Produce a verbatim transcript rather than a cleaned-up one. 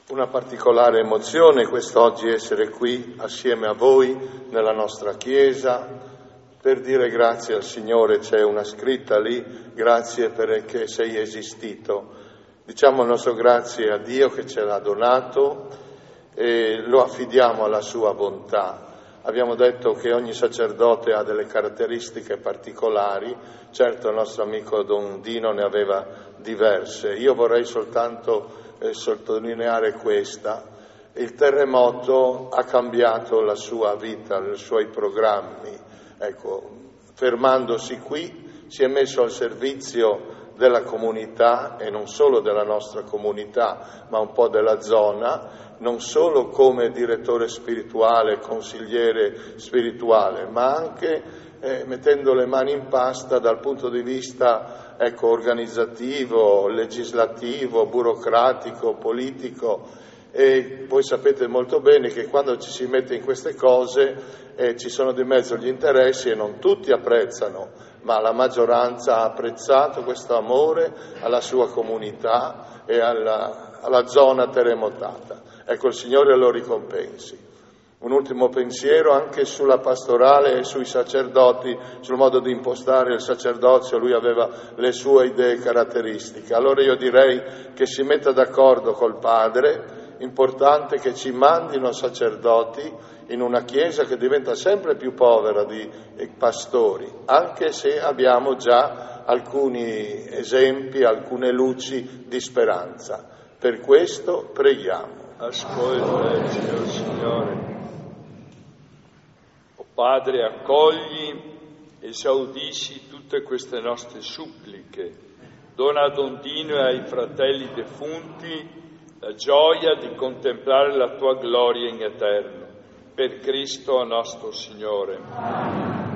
Una particolare emozione quest'oggi essere qui assieme a voi nella nostra Chiesa per dire grazie al Signore. C'è una scritta lì, grazie perché sei esistito. Diciamo il nostro grazie a Dio che ce l'ha donato e lo affidiamo alla sua bontà. Abbiamo detto che ogni sacerdote ha delle caratteristiche particolari, certo il nostro amico Don Dino ne aveva diverse. Io vorrei soltanto eh, sottolineare questa. Il terremoto ha cambiato la sua vita, i suoi programmi. Ecco, fermandosi qui si è messo al servizio della comunità e non solo della nostra comunità, ma un po' della zona, non solo come direttore spirituale, consigliere spirituale, ma anche eh, mettendo le mani in pasta dal punto di vista ecco, organizzativo, legislativo, burocratico, politico. E voi sapete molto bene che quando ci si mette in queste cose eh, ci sono di mezzo gli interessi e non tutti apprezzano, ma la maggioranza ha apprezzato questo amore alla sua comunità e alla, alla zona terremotata. Ecco, il Signore lo ricompensi. Un ultimo pensiero anche sulla pastorale e sui sacerdoti, sul modo di impostare il sacerdozio. Lui aveva le sue idee caratteristiche. Allora io direi che si metta d'accordo col Padre. Importante che ci mandino sacerdoti in una Chiesa che diventa sempre più povera di pastori, anche se abbiamo già alcuni esempi, alcune luci di speranza. Per questo preghiamo. Ascoltaci, o Signore. O Padre, accogli, esaudisci tutte queste nostre suppliche. Dona a Don Dino e ai fratelli defunti la gioia di contemplare la tua gloria in eterno. Per Cristo nostro Signore. Amen.